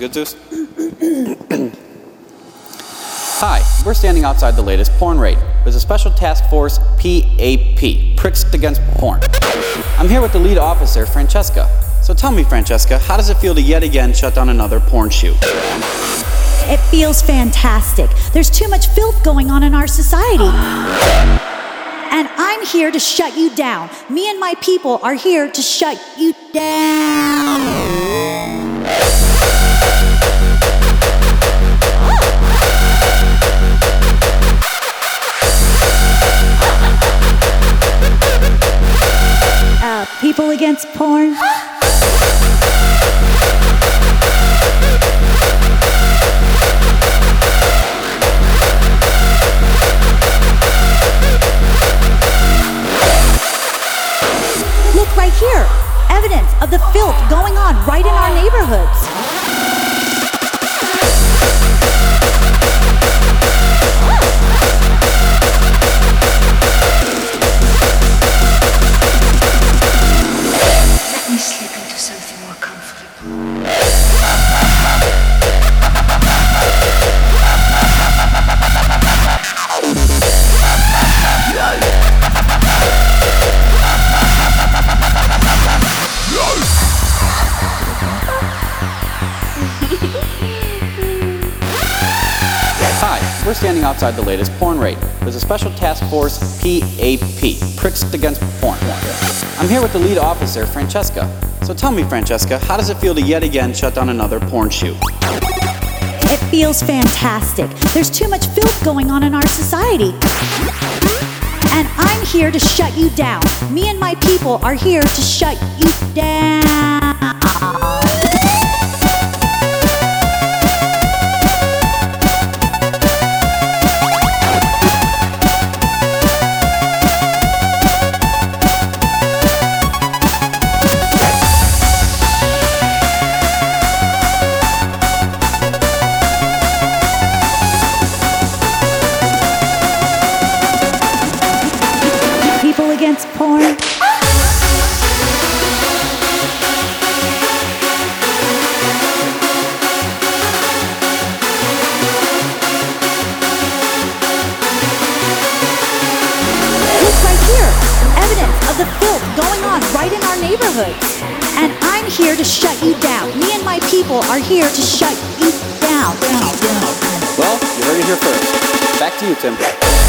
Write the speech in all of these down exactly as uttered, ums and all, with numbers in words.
Zeus? Hi, we're standing outside the latest porn raid. There's a special task force, P A P, Pricks Against Porn. I'm here with the lead officer, Francesca. So tell me, Francesca, how does it feel to yet again shut down another porn shoot? It feels fantastic. There's too much filth going on in our society. And I'm here to shut you down. Me and my people are here to shut you down. Uh, people against porn. Look right here. Evidence of the filth going on right in our neighborhoods. Let me slip into something more comfortable. Hi, we're standing outside the latest porn raid. There's a special task force, P A P, Pricks Against Porn. I'm here with the lead officer, Francesca. So tell me, Francesca, how does it feel to yet again shut down another porn shoot? It feels fantastic. There's too much filth going on in our society. And I'm here to shut you down. Me and my people are here to shut you down. People against porn. Look right here. Evidence of the filth going on right in our neighborhoods. And I'm here to shut you down. Me and my people are here to shut you down. Down, down. Well, you heard it here first. Back to you, Tim.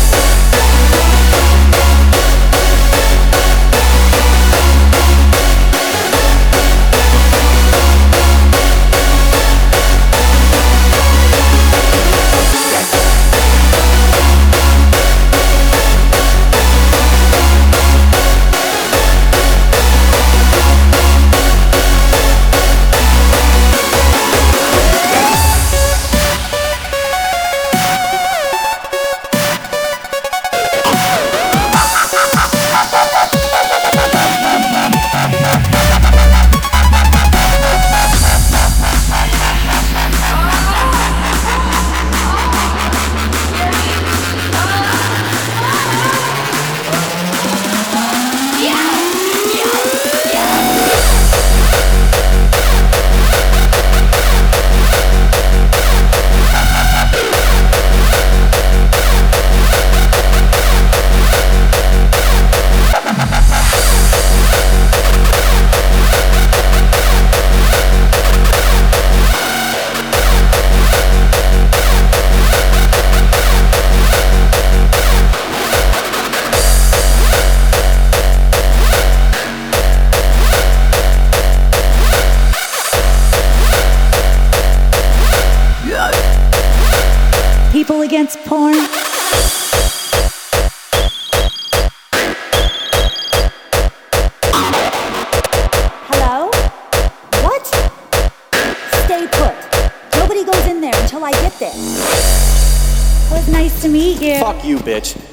People against porn. Hello? What? Stay put. Nobody goes in there until I get there. It was nice to meet you. Fuck you, bitch.